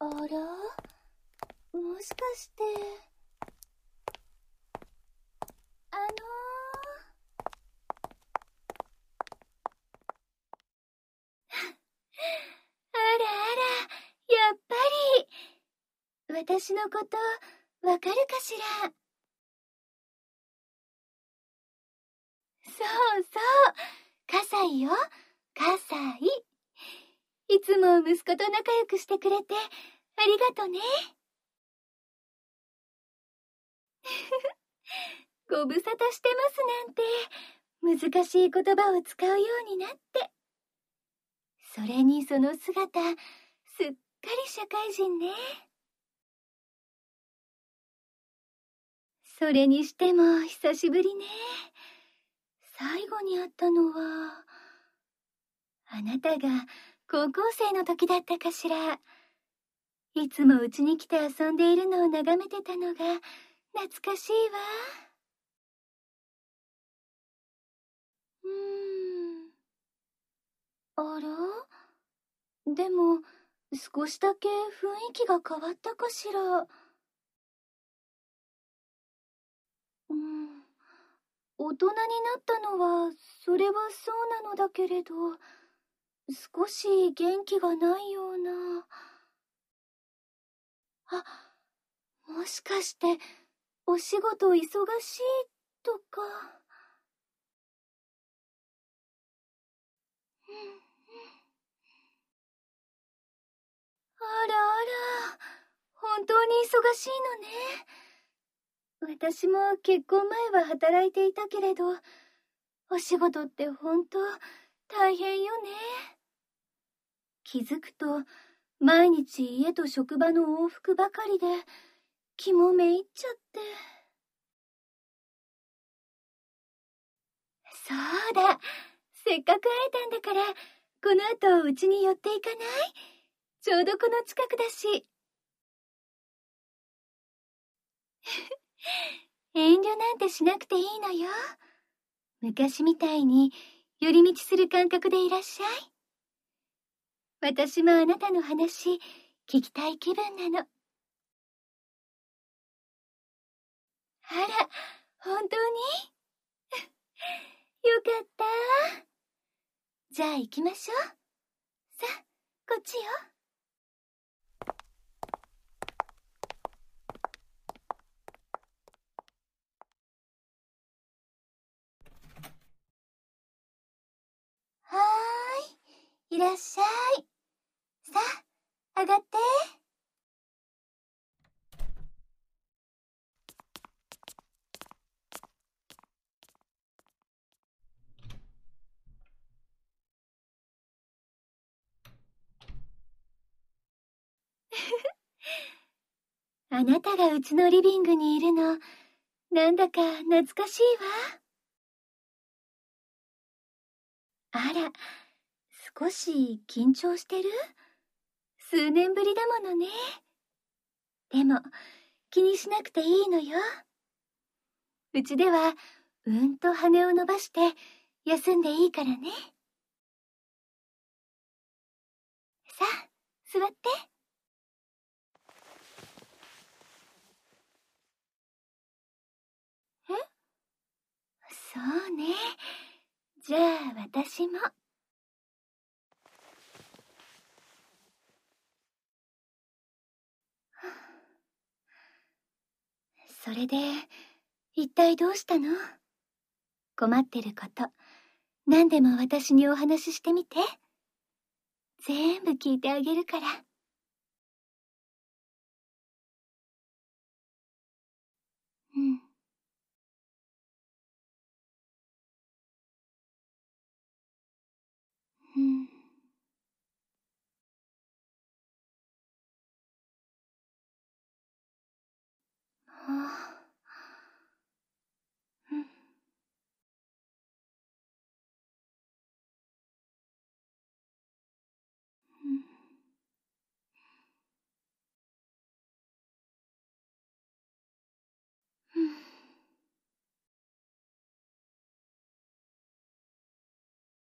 あら？もしかして。あらあら、やっぱり。私のこと、わかるかしら？そうそう、葛西よ、葛西。いつも息子と仲良くしてくれて、ありがとね。ご無沙汰してますなんて、難しい言葉を使うようになって。それにその姿、すっかり社会人ね。それにしても久しぶりね。最後に会ったのは、あなたが高校生の時だったかしら。いつもうちに来て遊んでいるのを眺めてたのが懐かしいわ。あら？でも、少しだけ雰囲気が変わったかしら。大人になったのは、それはそうなのだけれど、少し元気がないような。あ、もしかして、お仕事忙しいとか。あらあら、本当に忙しいのね。私も結婚前は働いていたけれど、お仕事って本当大変よね。気づくと、毎日家と職場の往復ばかりで、気もめいっちゃって。そうだ、せっかく会えたんだから、この後うちに寄っていかない？ちょうどこの近くだし。遠慮なんてしなくていいのよ。昔みたいに寄り道する感覚でいらっしゃい。私もあなたの話聞きたい気分なの。あら、本当に？よかった。じゃあ行きましょう。さあ、こっちよ。はーい、いらっしゃい。さあ、上がって。あなたがうちのリビングにいるの、なんだか懐かしいわ。あら、少し緊張してる？数年ぶりだものね。でも、気にしなくていいのよ。うちでは、うんと羽を伸ばして、休んでいいからね。さあ、座って。え？そうね。じゃあ、私も。それで、一体どうしたの？困ってること、何でも私にお話ししてみて。全部聞いてあげるから。うん。うん。はあ、うん。うん。うん。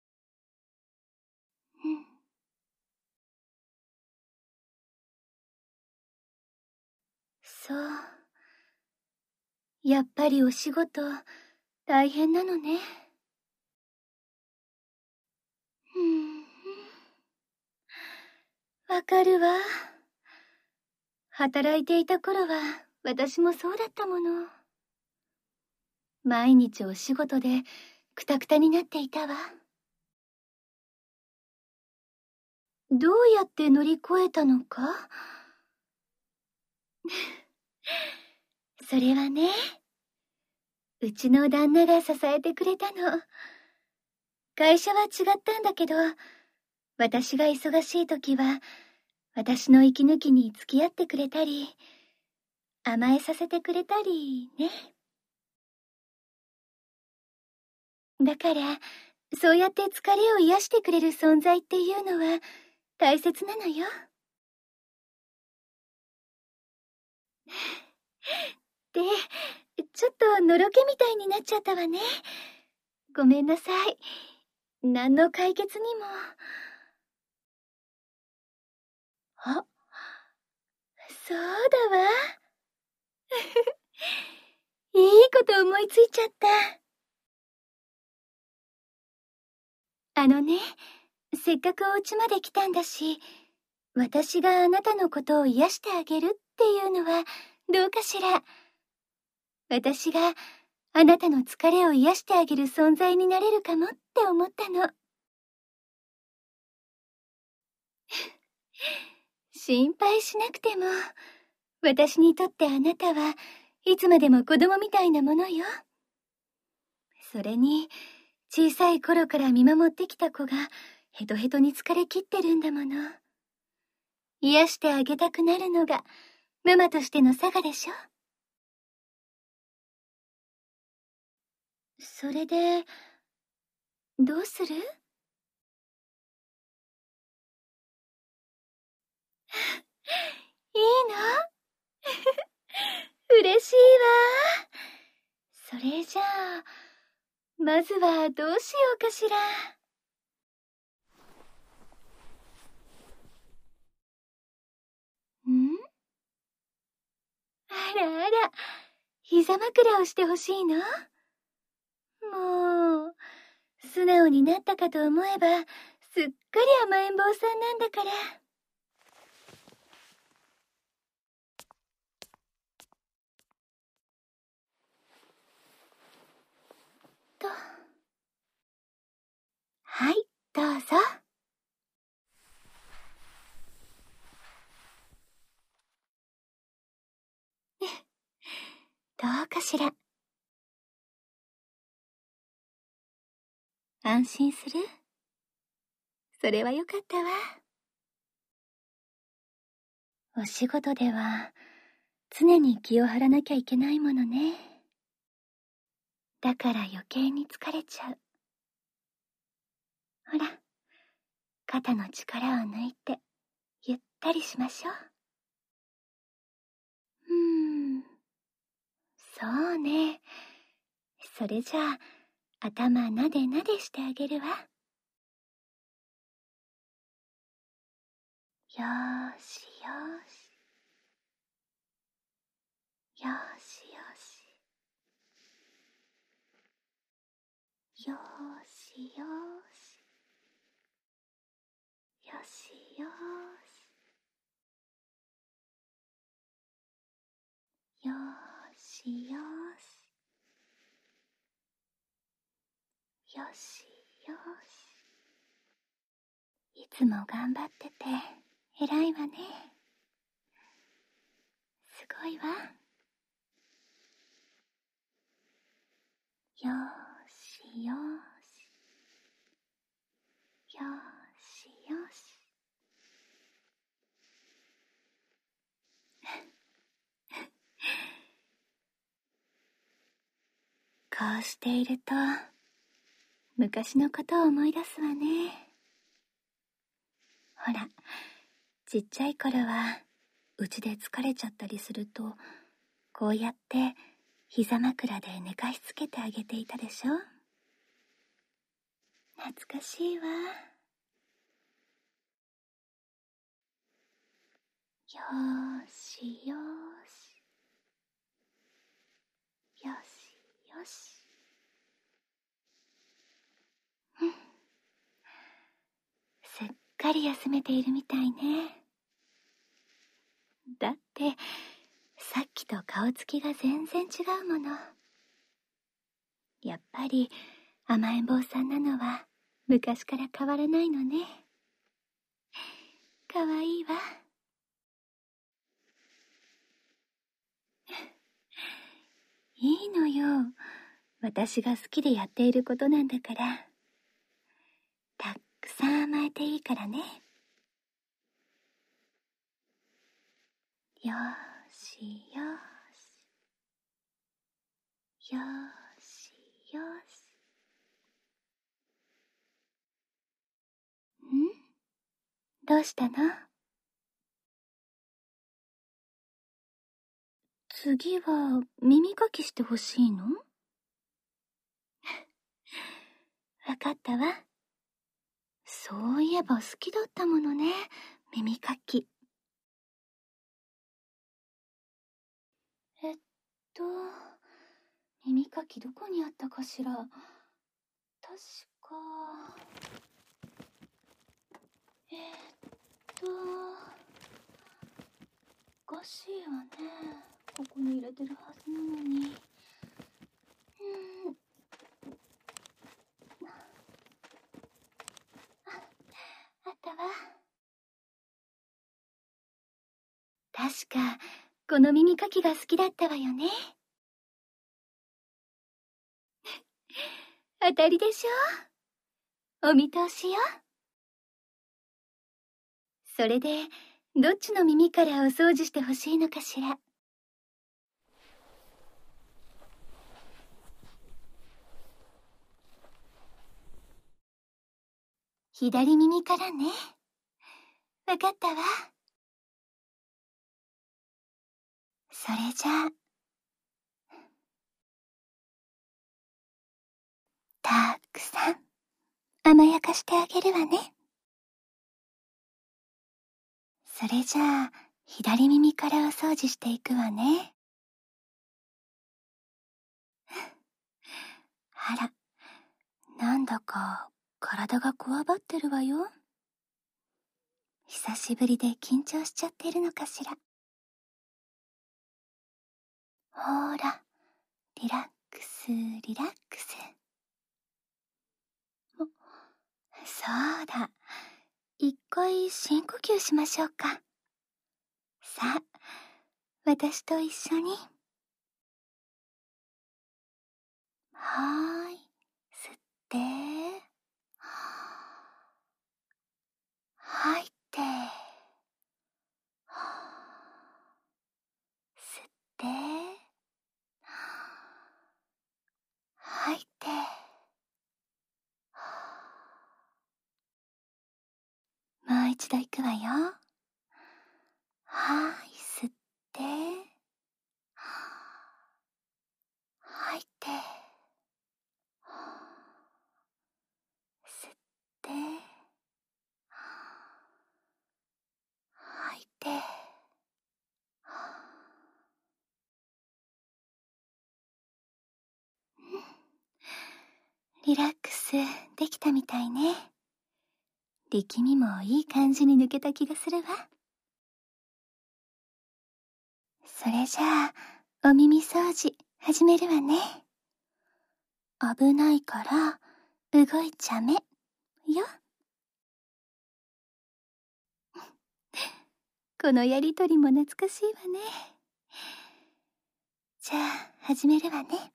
うん。 そう。やっぱりお仕事、大変なのね。わかるわ。働いていた頃は、私もそうだったもの。毎日お仕事で、くたくたになっていたわ。どうやって乗り越えたのか？それはね、うちの旦那が支えてくれたの。会社は違ったんだけど、私が忙しい時は、私の息抜きに付き合ってくれたり、甘えさせてくれたりね。だから、そうやって疲れを癒してくれる存在っていうのは大切なのよ。で、ちょっとのろけみたいになっちゃったわね。ごめんなさい。何の解決にも。あ、そうだわ。いいこと思いついちゃった。せっかくお家まで来たんだし、私があなたのことを癒してあげるっていうのはどうかしら。私があなたの疲れを癒してあげる存在になれるかもって思ったの。心配しなくても、私にとってあなたはいつまでも子供みたいなものよ。それに、小さい頃から見守ってきた子がヘトヘトに疲れ切ってるんだもの。癒してあげたくなるのがママとしてのサガでしょ。それで、どうする？いいの？嬉しいわ。それじゃあ、まずはどうしようかしら。ん？あらあら、膝枕をしてほしいの？もう、素直になったかと思えば、すっかり甘えん坊さんなんだから。と。はい、どうぞ。どうかしら。安心する？それはよかったわ。お仕事では、常に気を張らなきゃいけないものね。だから余計に疲れちゃう。ほら、肩の力を抜いて、ゆったりしましょう。そうね。それじゃあ、頭なでなでしてあげるわ。よーしよーし。よーしよし。よーしよーし。よしよーし。よーしよーし。よしよーし。いつも頑張ってて偉いわね。すごいわ。よーしよーし。よーしよし。こうしていると昔のことを思い出すわね。ほら、ちっちゃい頃はうちで疲れちゃったりすると、こうやって膝枕で寝かしつけてあげていたでしょ。懐かしいわ。よーしよーし。 し。うん。すっかり休めているみたいね。だって、さっきと顔つきが全然違うもの。やっぱり甘えん坊さんなのは昔から変わらないのね。かわいいわ。いいのよ。私が好きでやっていることなんだから。たくさん甘えていいからね。よしよし。よしよし。ん？どうしたの？次は耳かきしてほしいの？わかったわ。そういえば好きだったものね、耳かき。えっと、耳かきどこにあったかしら。確か、えっと、おかしいわね。ここに入れてるはずなのに。あったわ。確か、この耳かきが好きだったわよね。当たりでしょ？お見通しよ。それで、どっちの耳からお掃除してほしいのかしら。左耳からね。わかったわ。それじゃあ、たくさん甘やかしてあげるわね。それじゃあ、左耳からお掃除していくわね。あら、なんだか体がこわばってるわよ。久しぶりで緊張しちゃってるのかしら。ほーら、リラックス、リラックス。そうだ。一回深呼吸しましょうか。さあ、私と一緒に。はーい。吸って、吐いて、吸って、吐いて、もう一度行くわよ。はい、吸って、吐いて、吸って、吐いて、リラックスできたみたいね。力みもいい感じに抜けた気がするわ。それじゃあ、お耳掃除始めるわね。危ないから動いちゃめよ。このやりとりも懐かしいわね。じゃあ始めるわね。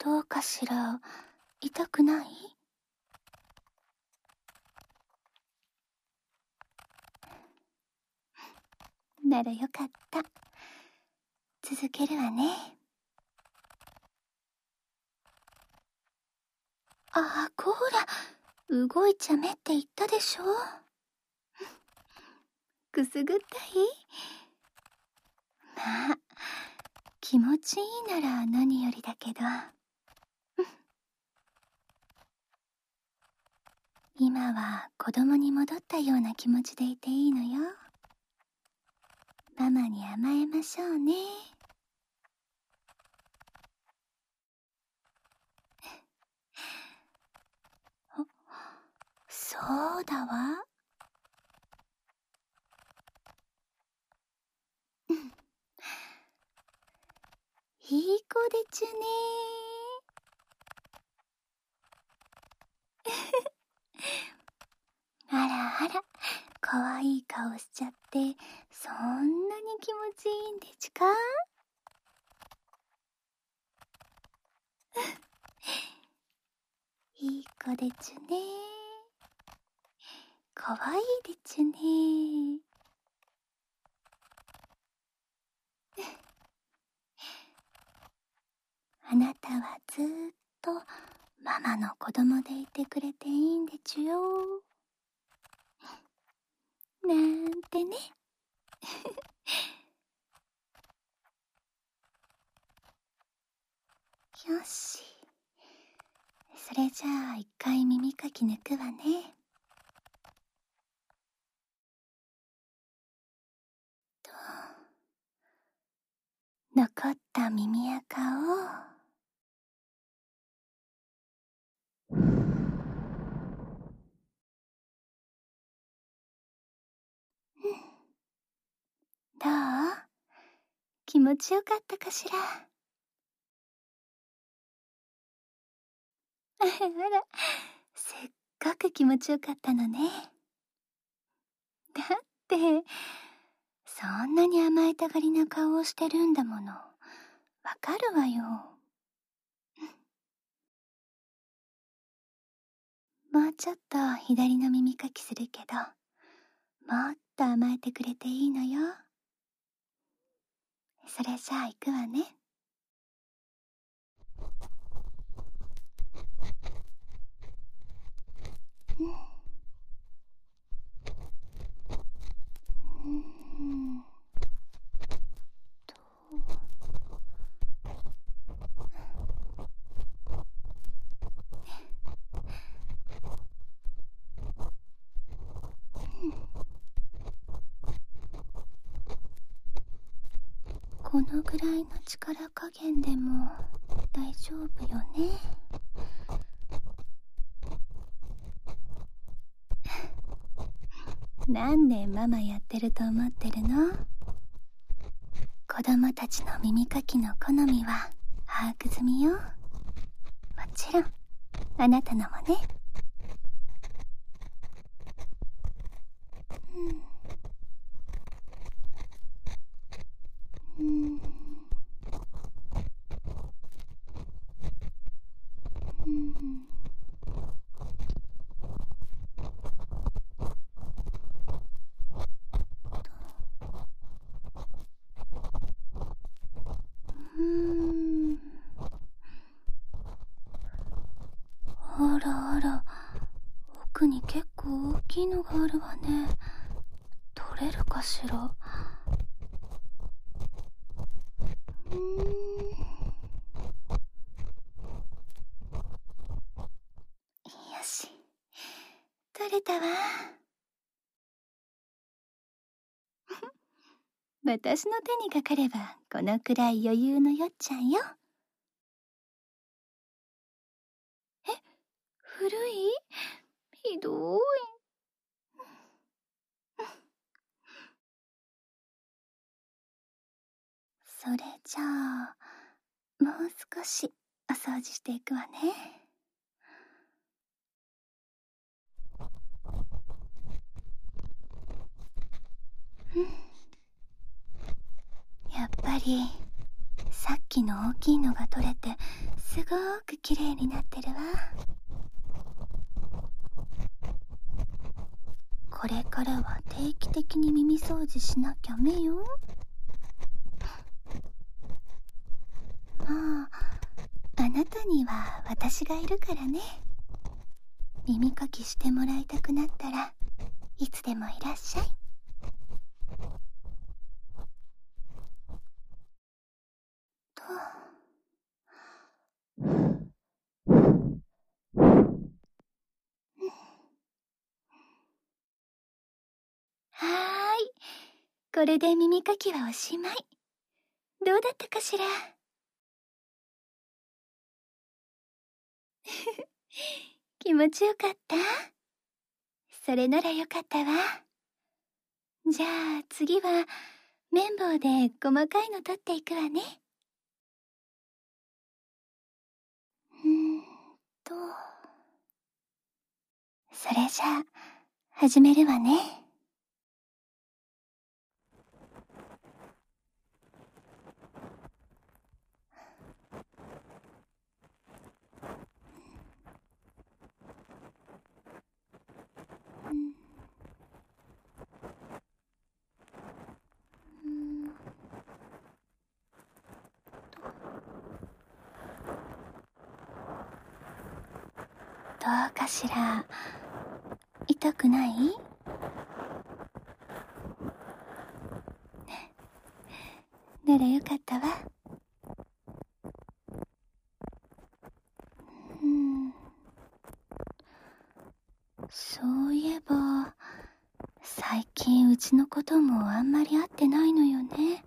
どうかしら。痛くない？ならよかった。続けるわね。ああ、こら、動いちゃめって言ったでしょ。くすぐったい？まあ、気持ちいいなら何よりだけど。今は子供に戻ったような気持ちでいていいのよ。ママに甘えましょうね。そうだわ。いい子でちゅねあらあら、かわいい顔しちゃって、そんなに気持ちいいんでちゅか？いい子でちゅね。かわいいでちゅね。あなたはずーっとママの子供でいてくれていいんでちゅよ。なんてね。よし。それじゃあ一回耳かき抜くわね。と、残った耳垢をどう？気持ちよかったかしら？あら、せっかく気持ちよかったのね。だって、そんなに甘えたがりな顔をしてるんだもの。わかるわよ。もうちょっと左の耳かきするけど、もっと甘えてくれていいのよ。それじゃあ行くわね。このぐらいの力加減でも大丈夫よね。何年ママやってると思ってるの？子供たちの耳かきの好みは把握済みよ。もちろんあなたのもね。あらあら、奥に結構大きいのがあるわね。取れるかしら？よし、取れたわ。私の手にかかればこのくらい余裕のよっちゃんよ。え、古い？ひどい。それじゃあもう少しお掃除していくわね。やっぱりさっき液の大きいのが取れてすごくきれいになってるわ。これからは定期的に耳掃除しなきゃめよ。まあ、あなたには私がいるからね。耳かきしてもらいたくなったらいつでもいらっしゃい。と。はーい。これで耳かきはおしまい。どうだったかしら。気持ちよかった？それならよかったわ。じゃあ次は綿棒で細かいの取っていくわね。と。それじゃあ始めるわね。どうかしら。痛くない？ならよかったわ。そういえば最近うちのこともあんまり会ってないのよね。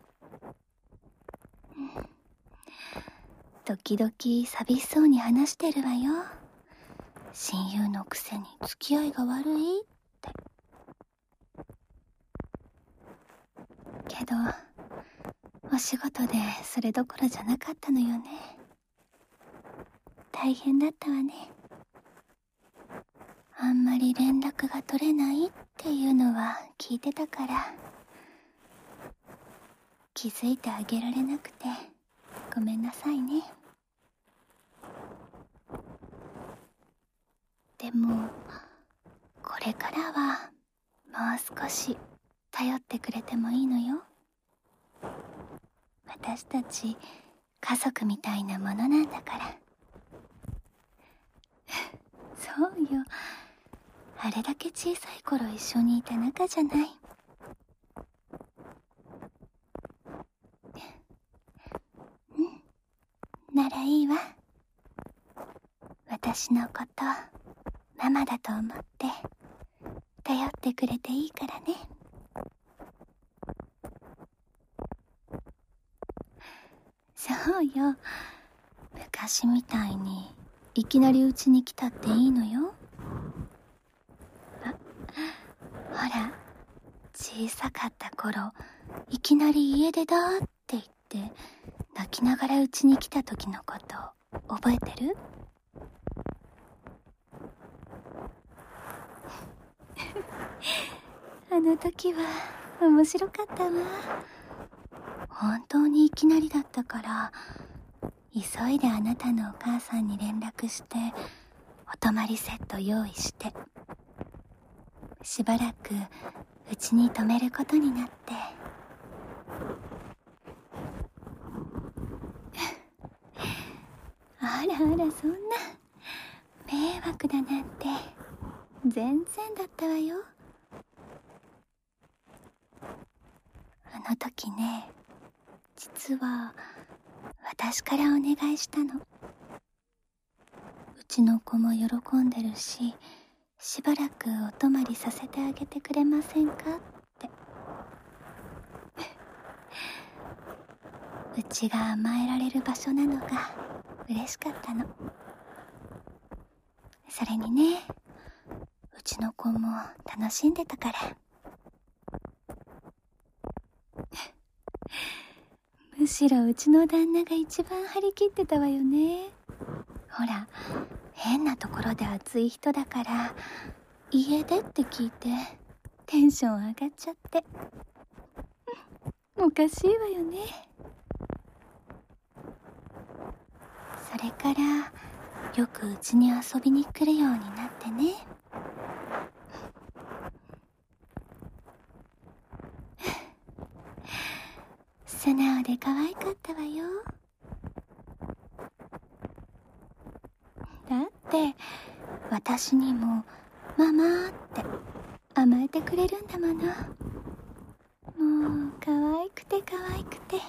時々寂しそうに話してるわよ。親友のくせに付き合いが悪いって。けどお仕事でそれどころじゃなかったのよね。大変だったわね。あんまり連絡が取れないっていうのは聞いてたから気づいてあげられなくてごめんなさいね。でもこれからはもう少し頼ってくれてもいいのよ。私たち家族みたいなものなんだから。そうよ。あれだけ小さい頃一緒にいた仲じゃない。ならいいわ。私のことママだと思って頼ってくれていいからね。そうよ。昔みたいにいきなりうちに来たっていいのよ。ほら、小さかった頃いきなり家出だって言って泣きながらうちに来た時のこと覚えてる？あの時は面白かったわ。本当にいきなりだったから急いであなたのお母さんに連絡してお泊まりセット用意してしばらくうちに泊めることになって。あらあら、そんな迷惑だなんて全然だったわよ。あの時ね、実は私からお願いしたの。うちの子も喜んでるし、しばらくお泊まりさせてあげてくれませんかって。うちが甘えられる場所なのが嬉しかったの。それにね、うちの子も楽しんでたから。むしろうちの旦那が一番張り切ってたわよね。ほら、変なところで熱い人だから家出って聞いてテンション上がっちゃって。おかしいわよね。 れからよくうちに遊びに来るようになってね。素直で可愛かったわよ。だって私にもママって甘えてくれるんだもの。もう可愛くて可愛くて。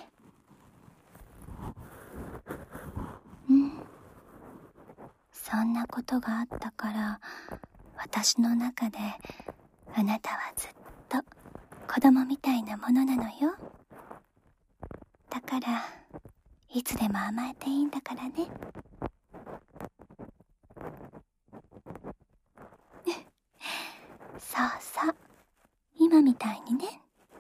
そんなことがあったから、私の中であなたはずっと子供みたいなものなのよ。だからいつでも甘えていいんだからね。そうそう、今みたいにね。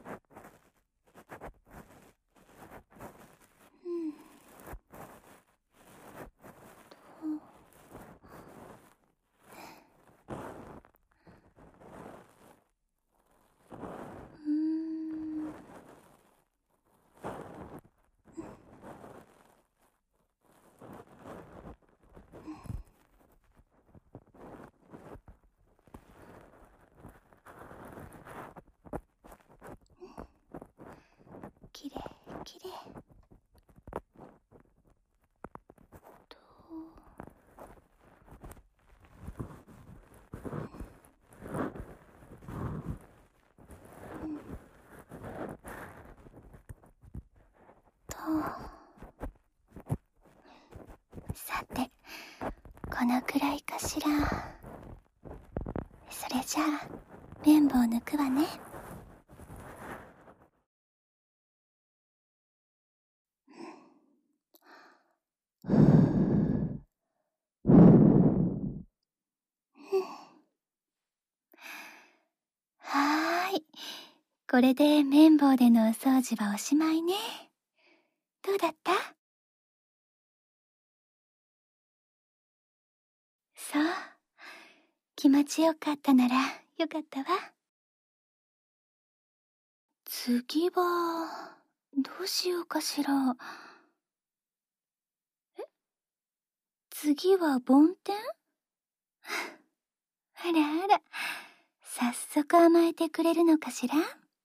きれいきれい。さて、このくらいかしら。それじゃあ綿棒抜くわね。はーい、これで綿棒でのお掃除はおしまいね。どうだった？そう、気持ちよかったならよかったわ。次はどうしようかしら。次は梵天？あらあら、早速甘えてくれるのかしら。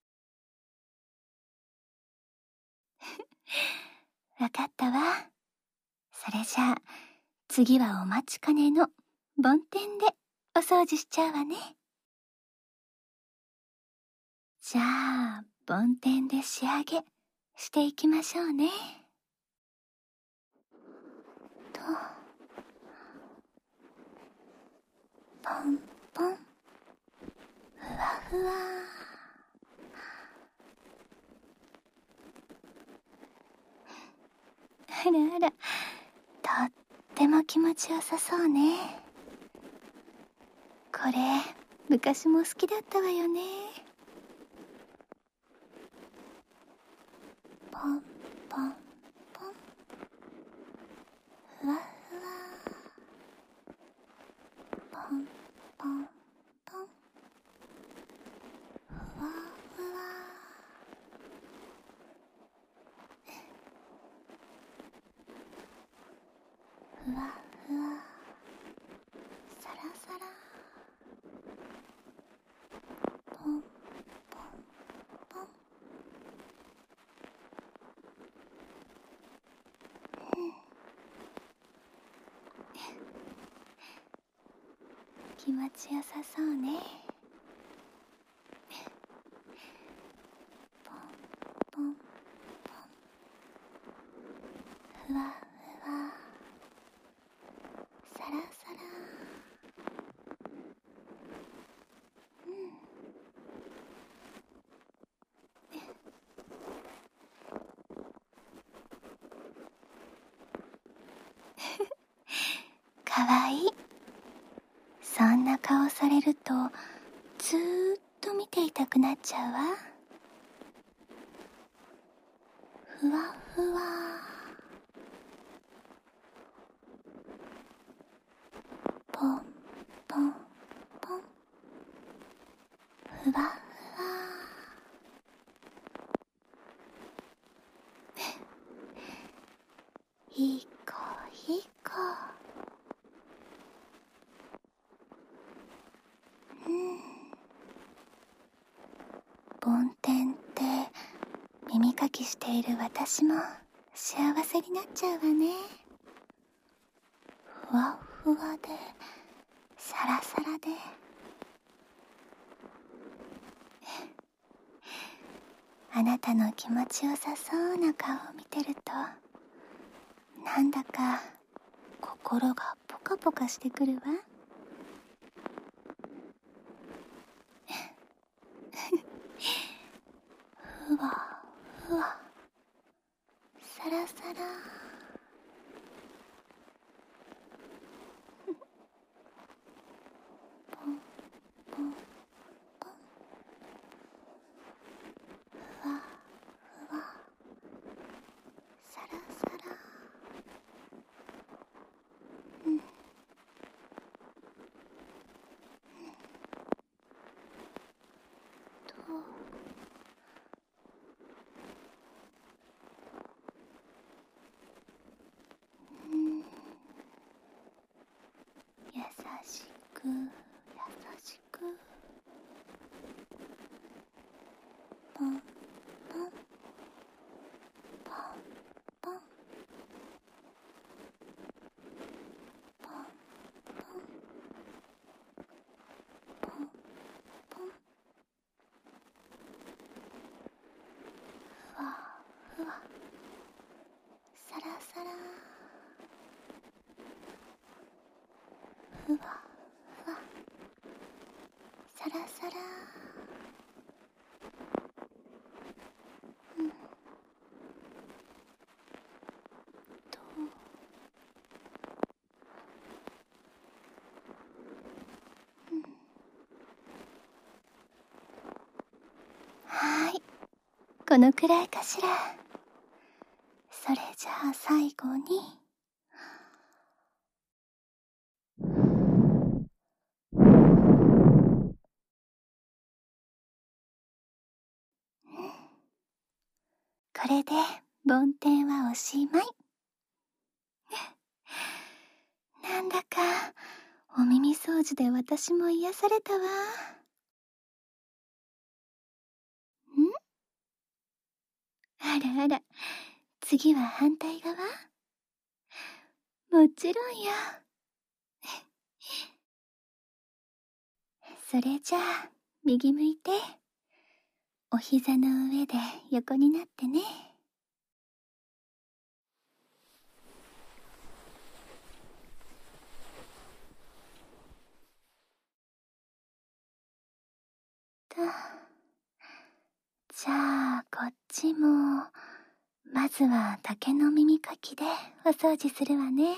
わかったわ。それじゃあ次はお待ちかねの梵天でお掃除しちゃうわね。じゃあ梵天で仕上げしていきましょうね。と、ポンポン、ふわふわ。あらあら、とっても気持ちよさそうね。これ昔も好きだったわよね。ポンポンポン、ふわふわ。ポンポンポン、ふわふわ。ふわふわ、サラサラ。ポンポンポン。気持ちよさそうね。ポンポンポン、ふわふわ、サラサラ。かわいい。そんな顔されるとずーっと見ていたくなっちゃうわ。ふわふわ、ポンポンポン、ふわふわ。いい子いい子。 ている私も幸せになっちゃうわね。ふわふわでサラサラであなたの気持ちよさそうな顔を見てるとなんだか心がポカポカしてくるわ。ふわふわサラサラポンポンポンふわふわサラサラ優しく優しくポンポンポンポンポンポンポンポンふわふわサラサラふわふわサラサラとはい、このくらいかしら。それじゃあ最後にこれで梵天はおしまい。なんだかお耳掃除で私も癒されたわ。あらあら、次は反対側？もちろんよ。それじゃあ右向いてお膝の上で横になってね。じゃあこっちもまずは竹の耳かきでお掃除するわね。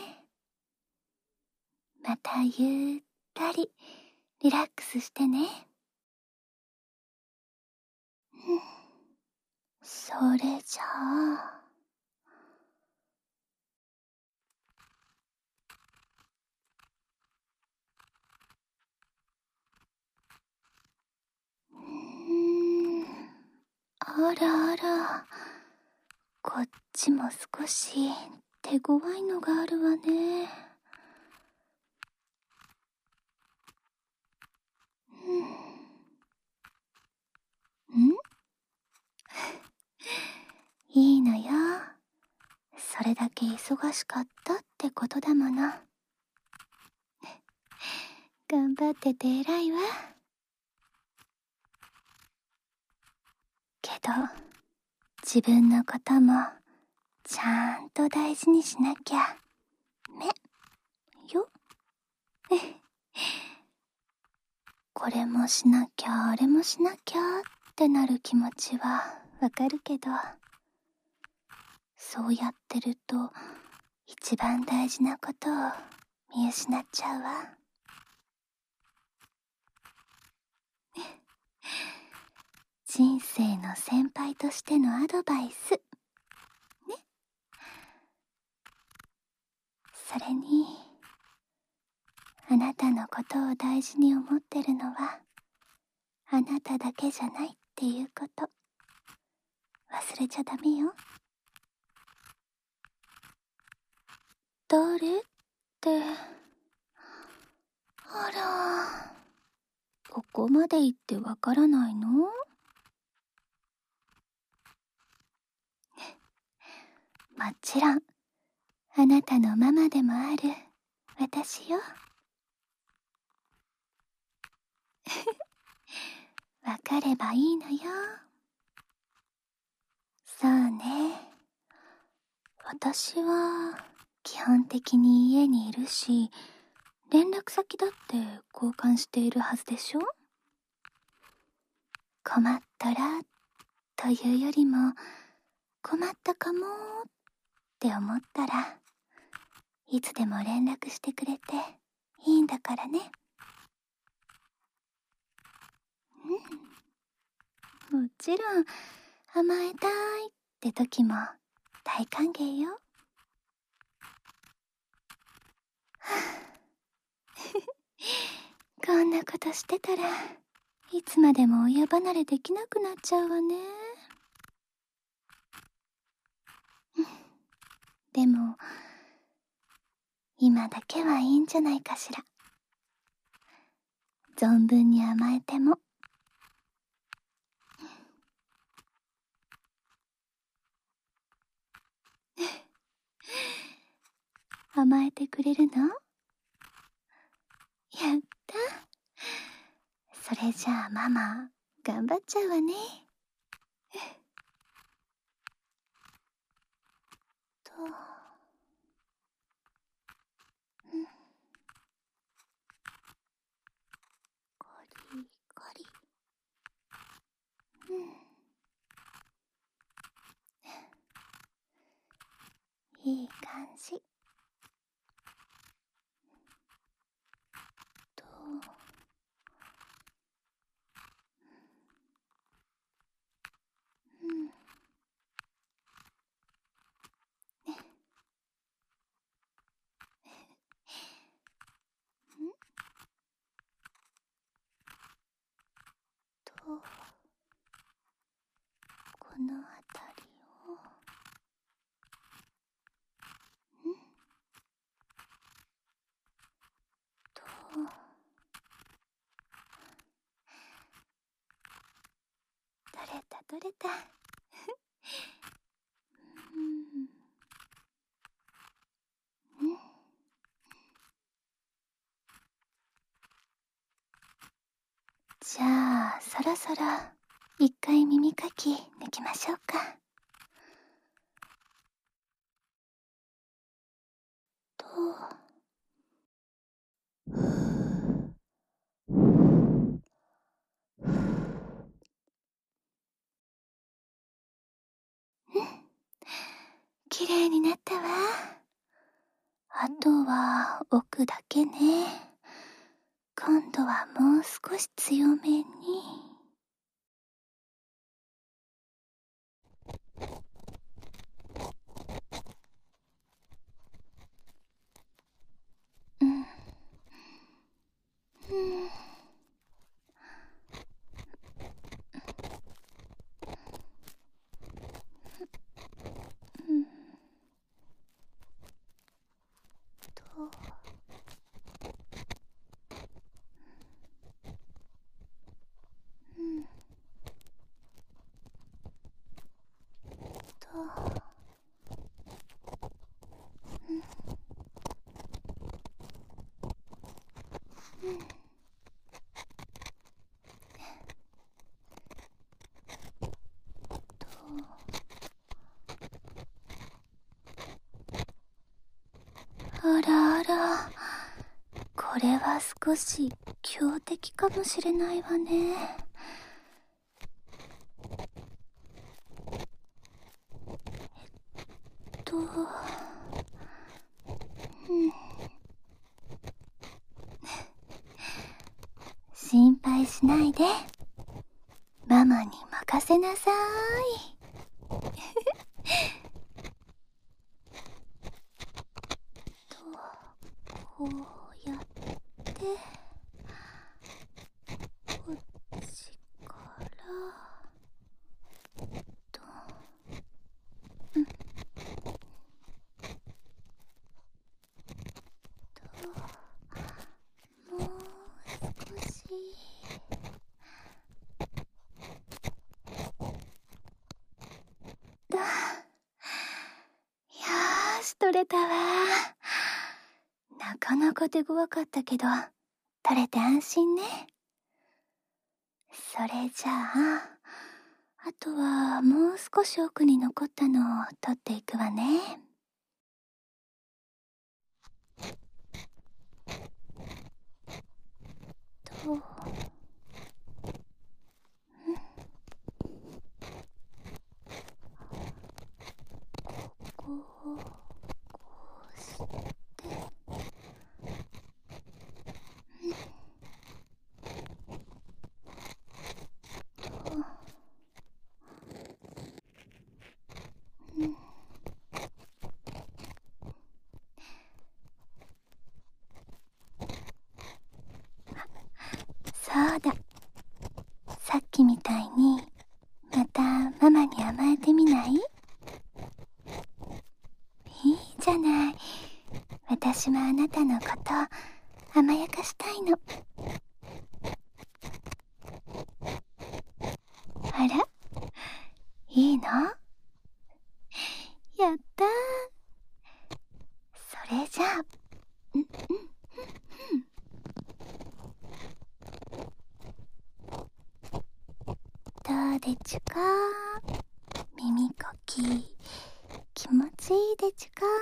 またゆったりリラックスしてね。それじゃああらあら、こっちも少し手強いのがあるわね。いいのよ。それだけ忙しかったってことだもの。頑張ってて偉いわ。けど自分のこともちゃんと大事にしなきゃねよ。これもしなきゃあれもしなきゃってなる気持ちはわかるけど、そうやってると一番大事なことを見失っちゃうわ。人生の先輩としてのアドバイスね。それにあなたのことを大事に思ってるのはあなただけじゃないっていうこと忘れちゃダメよ。誰って、あら、ここまで言ってわからないの？ ちろん、あなたのママでもある私よ。わかればいいのよ。そうね。私は基本的に家にいるし、連絡先だって交換しているはずでしょ。困ったらというよりも、困ったかもって思ったらいつでも連絡してくれていいんだからね。もちろん甘えたいって時も大歓迎よ。こんなことしてたらいつまでも親離れできなくなっちゃうわね。でも今だけはいいんじゃないかしら。存分に甘えても。甘えてくれるの？やった。それじゃあママ頑張っちゃうわね。と、コリコリ。いい感じ。と、と、この辺りを、と、取れた取れた。じゃあそろそろ一回耳かき抜きましょうか。と、きれいになったわ。あとは奥だけね。今度はもう少し強めに。あらあら、これは少し強敵かもしれないわね。心配しないで。ママに任せなさい。こうやってこっちからと、もう少し。だ、や取れたわ。なかなか手強かったけど、取れて安心ね。それじゃあ、あとはもう少し奥に残ったのを取っていくわね。と、こうして、そうだ。さっきみたいに、またママに甘えてみない？いいじゃない。私もあなたのこと甘やかしたいの。あら？いいの？やったー。それじゃあ、どうでちゅか？耳かき気持ちいいでちゅか？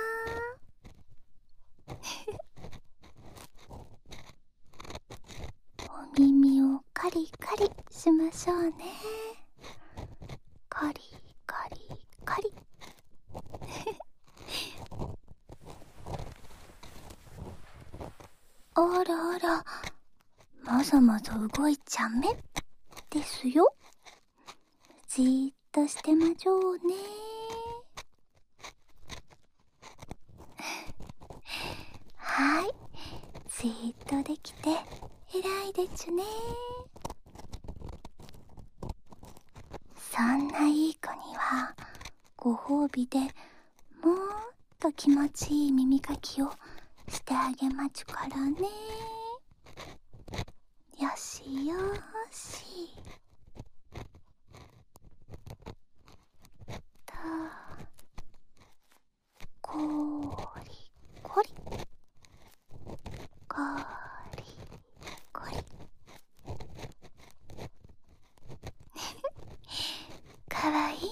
お耳をカリカリしましょうね。カリカリカリ。あらあら、まざまざ動いちゃめですよ。じーっとしてましょうね。はい、じーっとできて偉いでちゅね。そんないい子にはご褒美でもっと気持ちいい耳かきをしてあげまちゅからね。よしよし。と、こりこりこりこり。かわいい。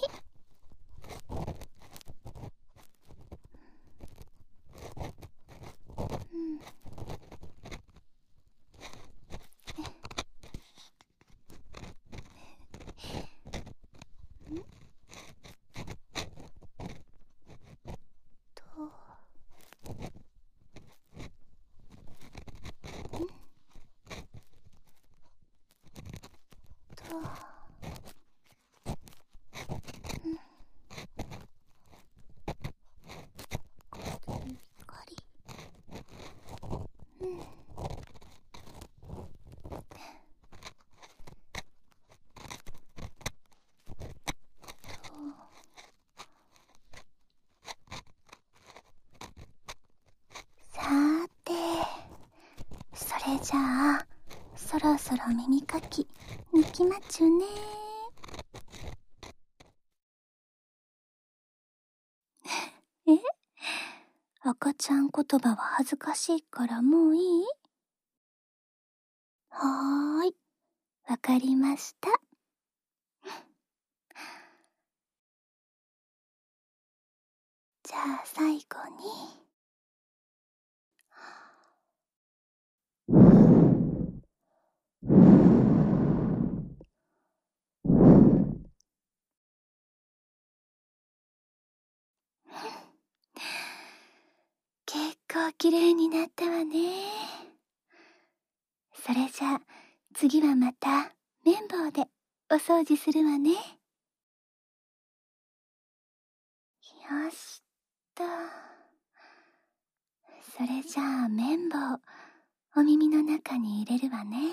さーて、それじゃあそろそろ耳かき抜きまちゅね。え？赤ちゃん言葉は恥ずかしいからもういい？はーい、わかりました。じゃあ最後に、結構きれいになったわね。それじゃあ次はまた綿棒でお掃除するわね。よしと。それじゃあ綿棒お耳の中に入れるわね。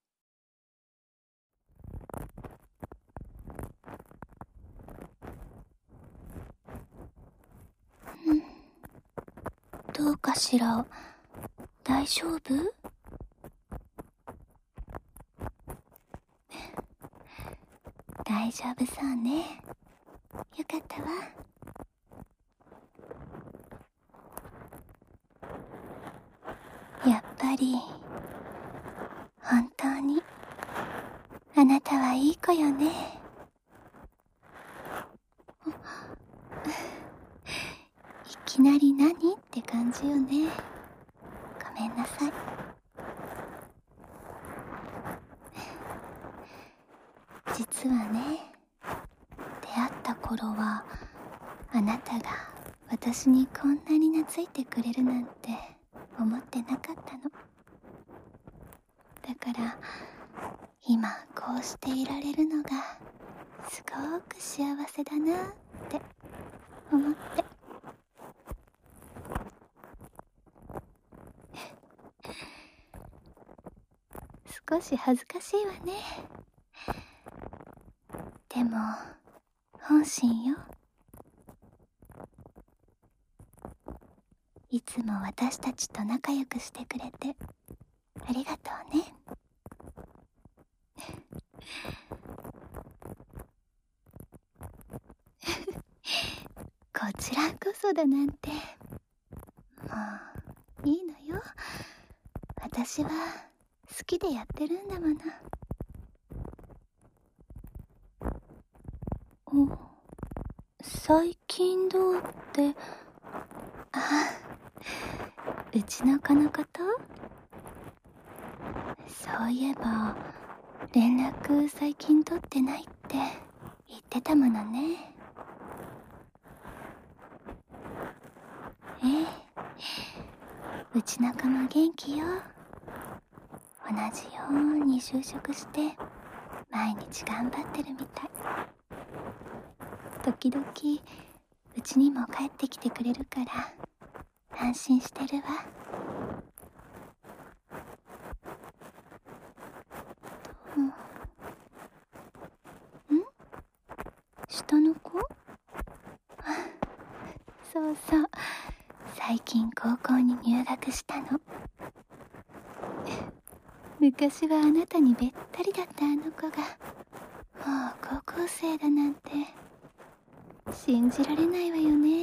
どうかしら？大丈夫？大丈夫そうね。よかったわ。 ぱり本当にあなたはいい子よね。いきなり何って感じよね。ごめんなさい。実はね、出会った頃はあなたが私にこんなに懐いてくれるなんて思ってなかったの。だから今こうしていられるのがすごく幸せだなって思って。少し恥ずかしいわね。でも本心よ。いつも私たちと仲良くしてくれてありがとうね。こちらこそだなんて。もういいのよ。私は好きでやってるんだもの。最近どうって。うちの子のこと？そういえば連絡最近取ってないって言ってたものね。うちの子も元気よ。同じように就職して毎日頑張ってるみたい。時々うちにも帰ってきてくれるから安心してるわ。下の子？そうそう、最近高校に入学したの。昔はあなたにべったりだったあの子がもう高校生だなんて信じられないわよね。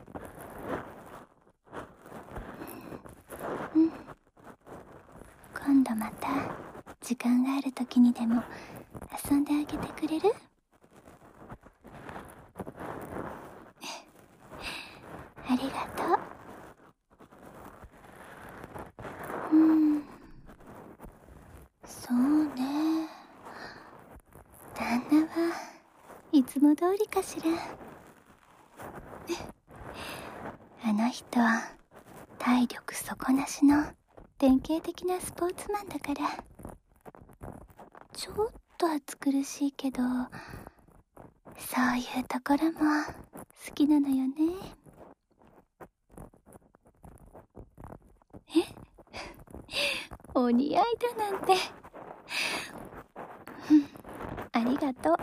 今度また時間がある時にでも遊んであげてくれる？ありがとう。そうね。旦那はいつも通りかしら。あの人体力底なしの典型的なスポーツマンだから、ちょっと暑苦しいけどそういうところも好きなのよね。お似合いだなんて。ありがとう。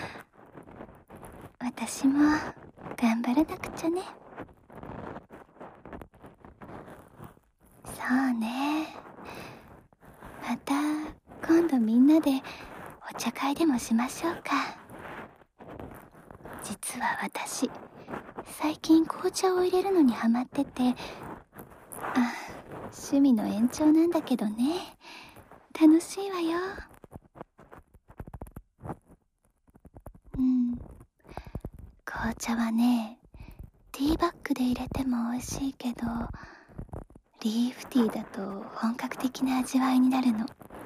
私も頑張らなくちゃね。そうね。また今度みんなでお茶会でもしましょうか。実は私最近紅茶を入れるのにハマってて、趣味の延長なんだけどね。楽しいわよ。紅茶はね、ティーバッグで入れても美味しいけど、リーフティーだと本格的な味わいになるの。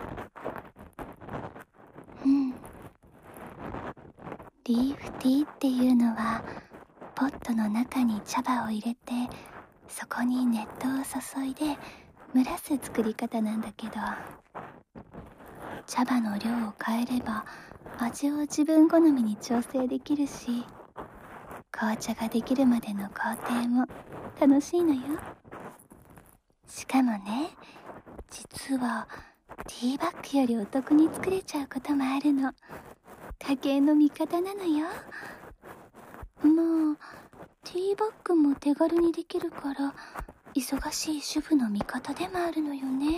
リーフティーっていうのはポットの中に茶葉を入れてそこに熱湯を注いで蒸らす作り方なんだけど、茶葉の量を変えれば味を自分好みに調整できるし、紅茶ができるまでの工程も楽しいのよ。しかもね、実はティーバッグよりお得に作れちゃうこともあるの。家計の味方なのよ。まあティーバッグも手軽にできるから忙しい主婦の味方でもあるのよね。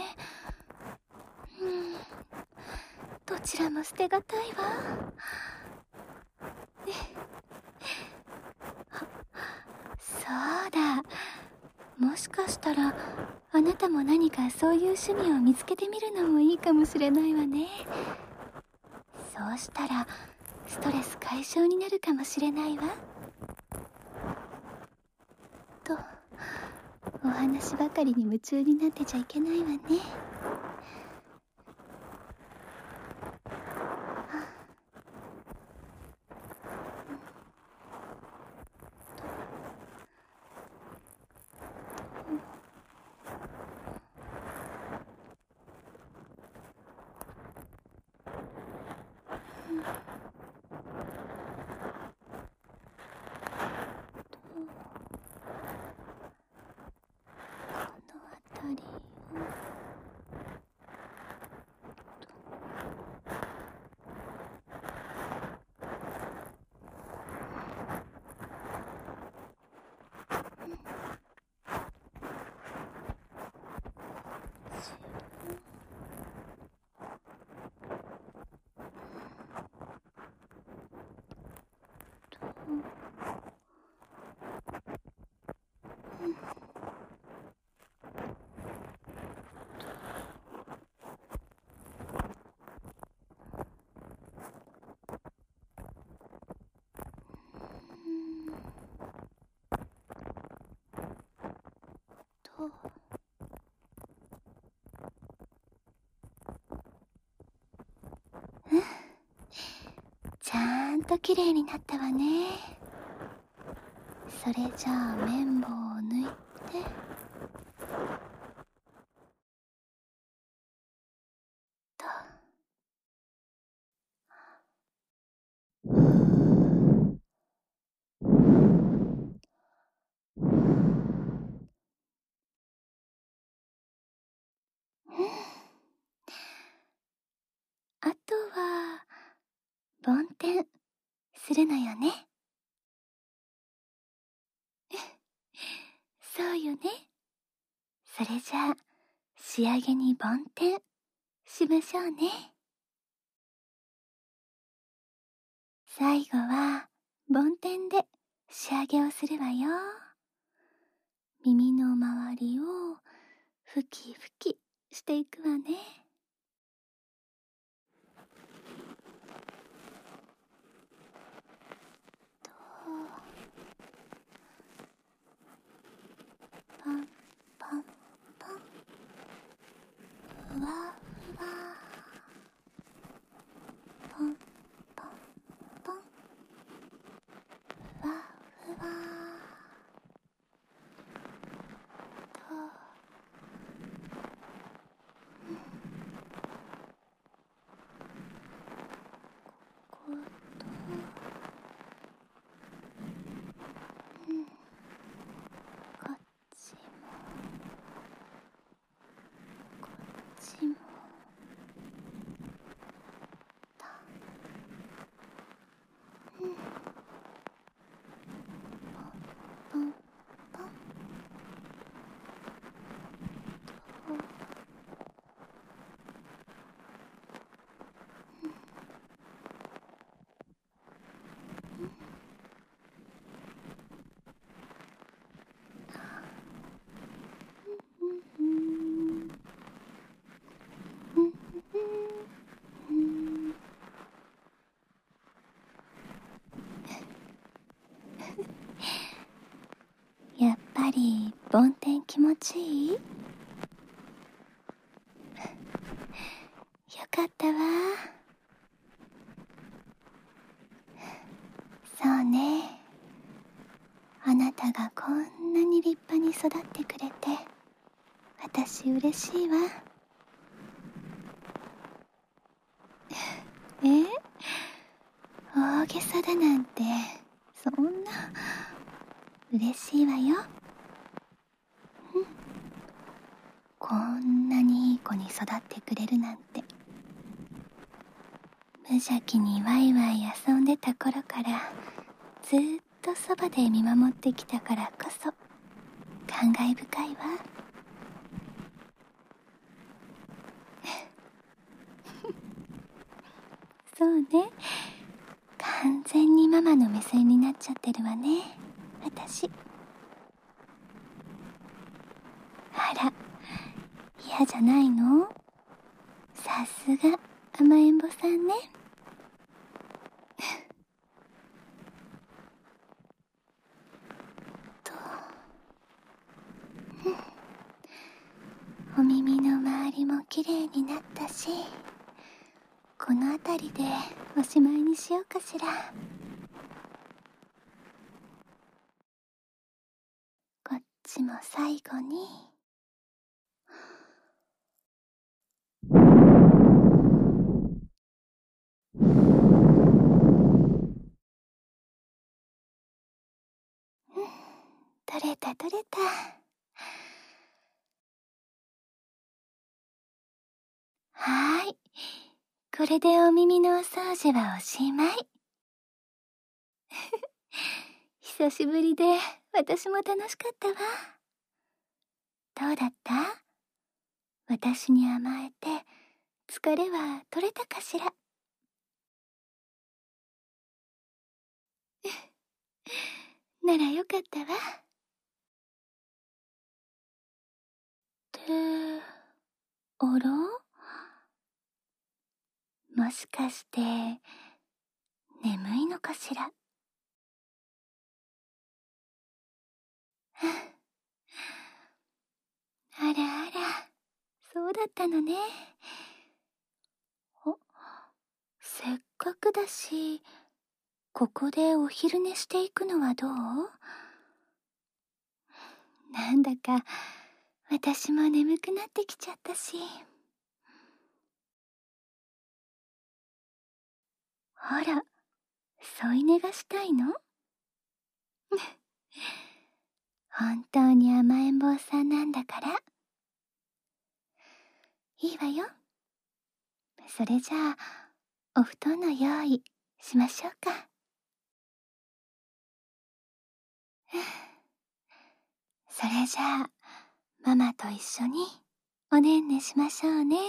どちらも捨てがたいわ。そうだ、もしかしたらあなたも何かそういう趣味を見つけてみるのもいいかもしれないわね。そうしたらストレス解消になるかもしれないわ。と、お話ばかりに夢中になってちゃいけないわね。ちゃんときれいになったわね。それじゃあ綿棒を抜いて、と。あとは梵天するのよね。そうよね。それじゃあ仕上げに梵天しましょうね。最後は梵天で仕上げをするわよ。耳の周りをふきふきしていくわね。パンパンパン、ふわふわ、パンパンパン、ふわふわと、ここと、こっちもこっちもだ。ポンポンと、やっぱり梵天気持ちいい？よかったわ。そうね。あなたがこんなに立派に育ってくれて、私嬉しいわ。大げさだなんて、そんな嬉しいわよ。こんなにいい子に育ってくれるなんて。無邪気にワイワイ遊んでた頃からずっとそばで見守ってきたからこそ感慨深いわ。そうね、完全にママの目線になっちゃってるわね、私。あら、 嫌じゃないの？さすが甘えん坊さんね。と、お耳の周りもきれいになったし、この辺りでおしまいにしようかしら。こっちも最後に。取れた取れた。はーい。これでお耳のお掃除はおしまい。久しぶりで私も楽しかったわ。どうだった？私に甘えて疲れは取れたかしら。ならよかったわ。ってあら？もしかして眠いのかしら。あらあら、そうだったのね。せっかくだし、ここでお昼寝していくのはどう？なんだか私も眠くなってきちゃったし。あら、添い寝がしたいの？本当に甘えん坊さんなんだから。いいわよ。それじゃあ、お布団の用意しましょうか。それじゃあ、ママと一緒におねんねしましょうね。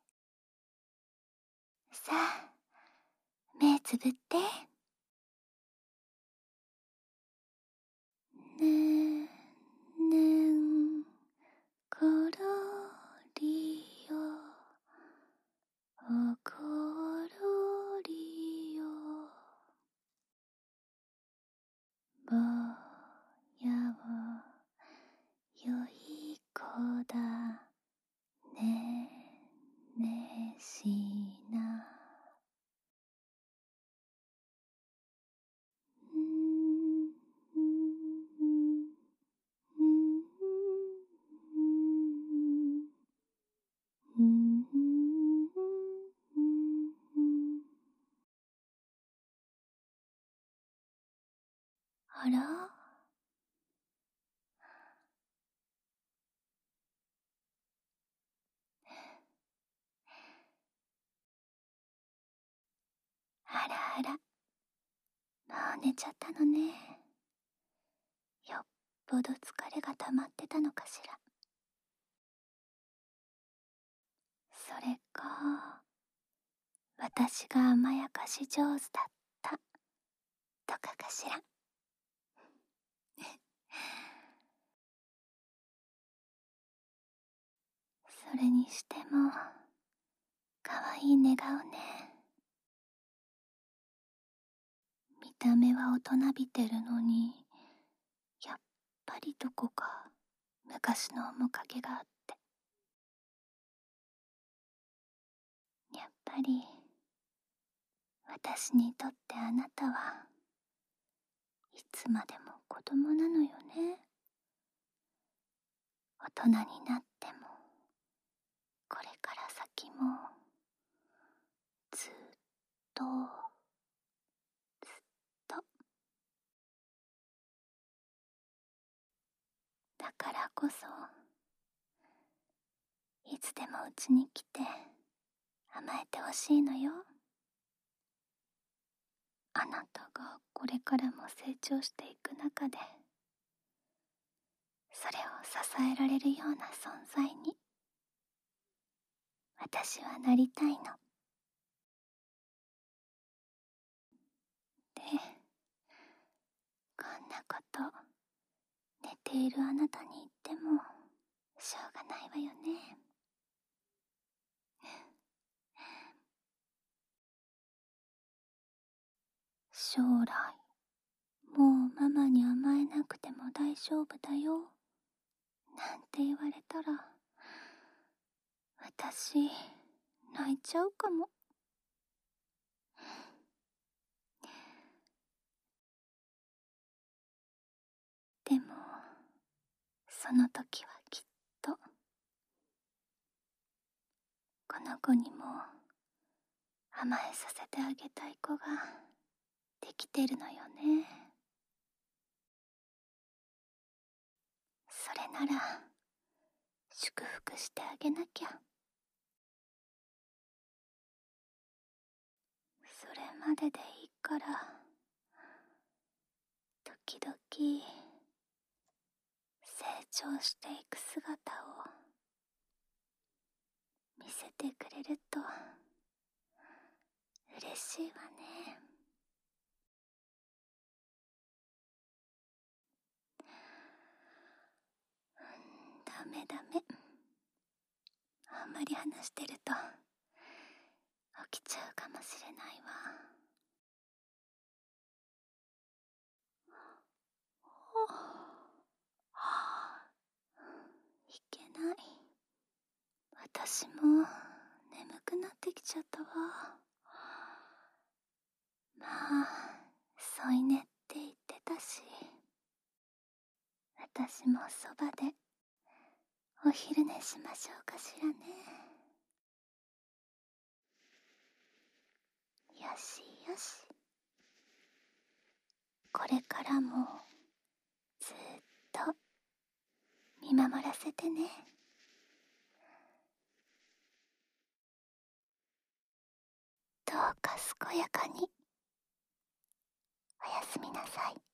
さあ、目つぶって。ねねん、ころりよ、おころりよ、ぼやをよい子だねねしな。あら？あらあら、もう寝ちゃったのね。よっぽど疲れが溜まってたのかしら。それか、私が甘やかし上手だったとかかしら。それにしてもかわいい寝顔ね。見た目は大人びてるのに、やっぱりどこか昔の面影があって、やっぱり私にとってあなたはいつまでも子供なのよね。大人になってもこれから先もずっとずっと。だからこそいつでもうちに来て甘えてほしいのよ。あなたがこれからも成長していく中で、それを支えられるような存在に私はなりたいの。で、こんなこと寝ているあなたに言ってもしょうがないわよね。 将来、もうママに甘えなくても大丈夫だよ、なんて言われたら、私、泣いちゃうかも。でも、その時はきっと、この子にも甘えさせてあげたい子ができてるのよね。それなら、祝福してあげなきゃ。それまででいいから、時々、成長していく姿を見せてくれると嬉しいわね。ダメダメ。あんまり話してると起きちゃうかもしれないわ。いけない。私も眠くなってきちゃったわ。まあ、添い寝って言ってたし、私もそばでお昼寝しましょうかしらね。よしよし。これからもずっと見守らせてね。どうか健やかに。おやすみなさい。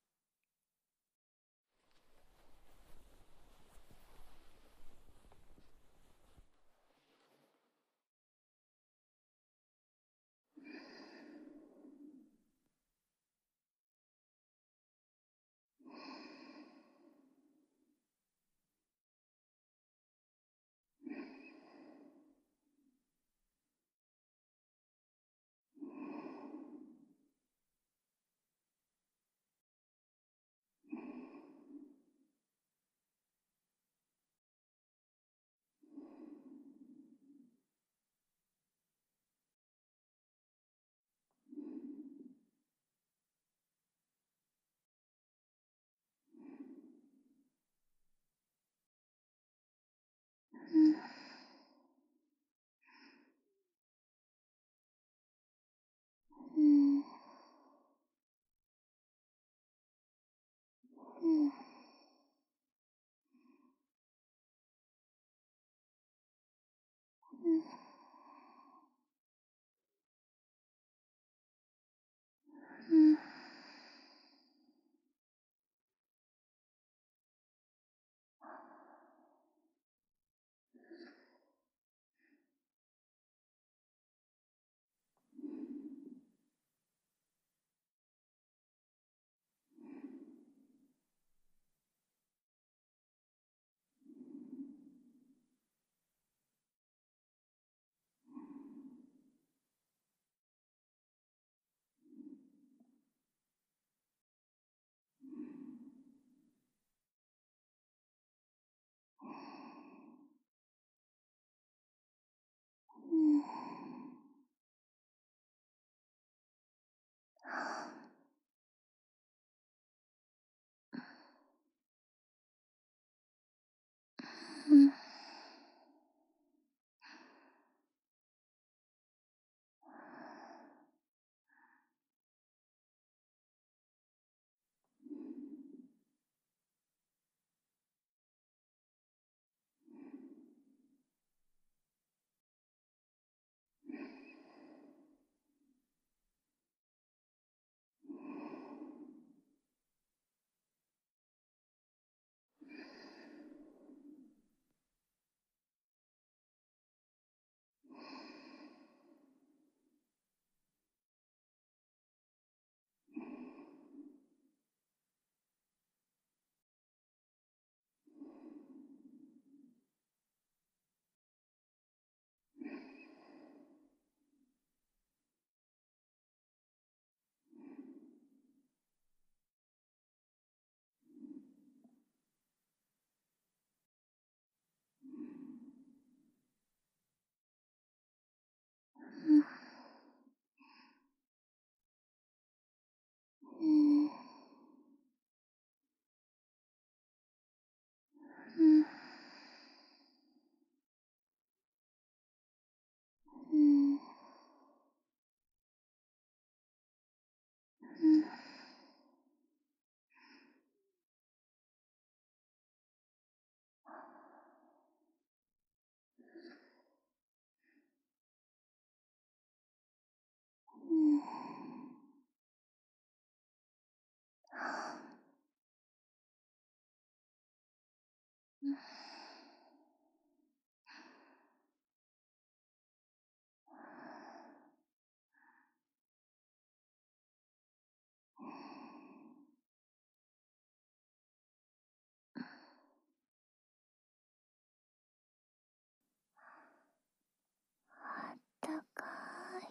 たかい。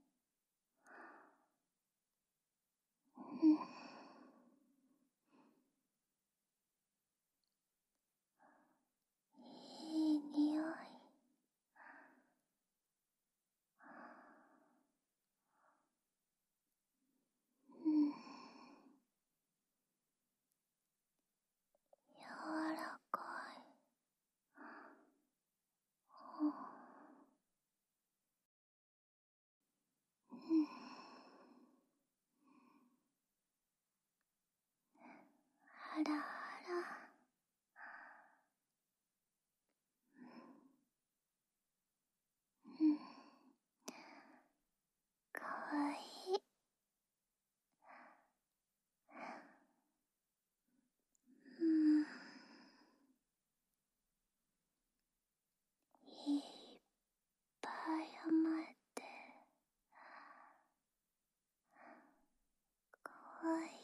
いい匂い。柔らかい。あらあら。かわいい。いっぱい甘えてかわいい。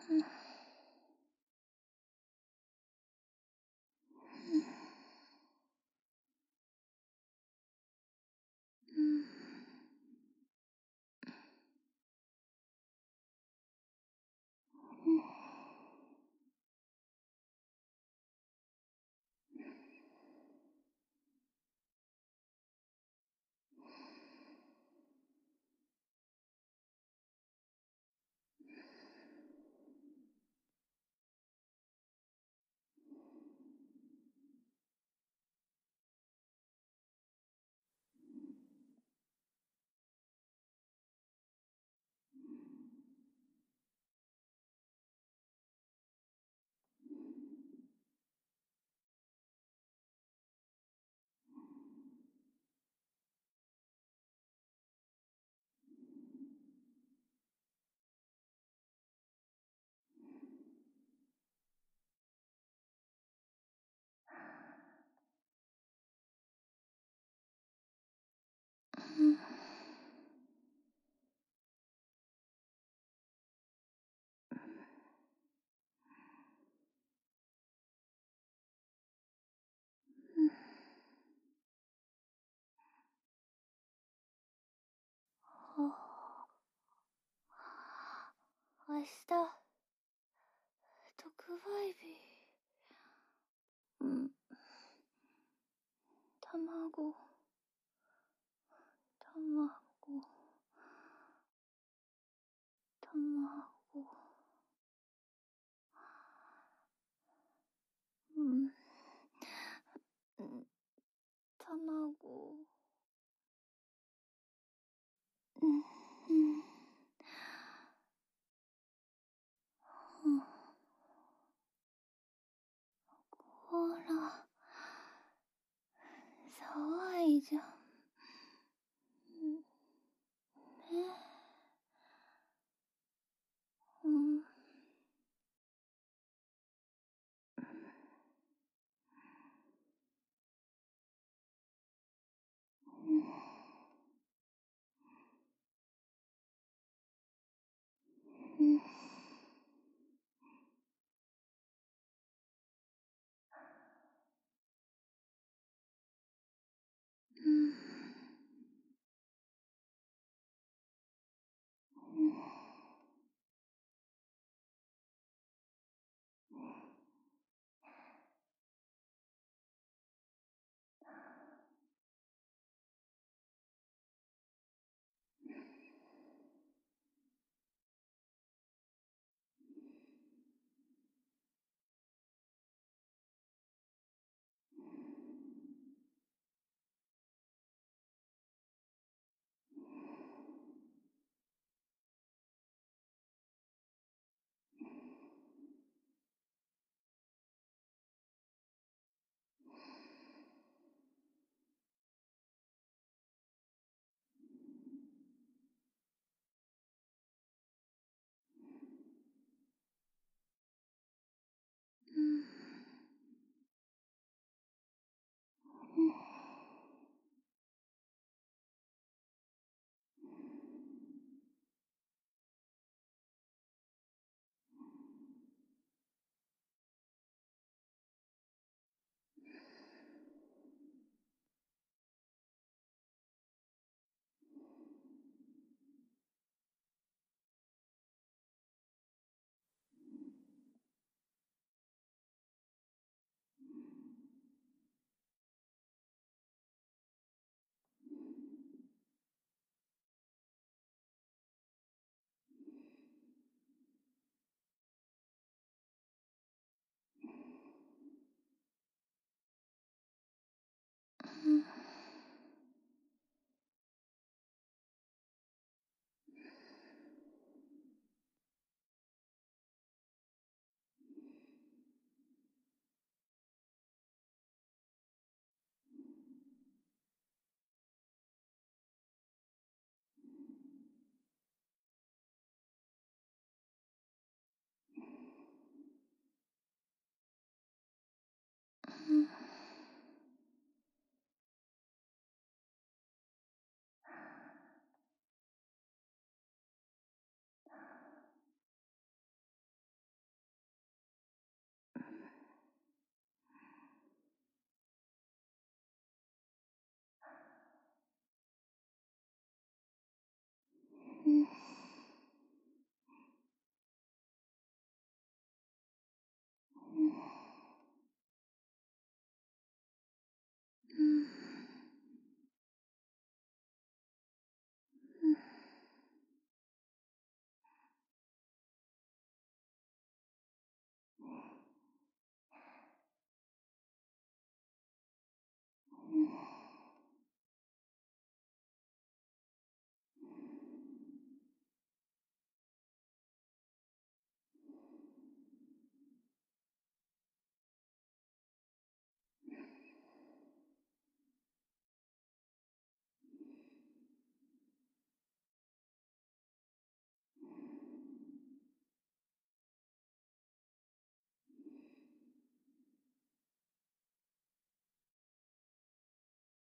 明日、特売日。卵。卵。ほら、騒いじゃん。ね。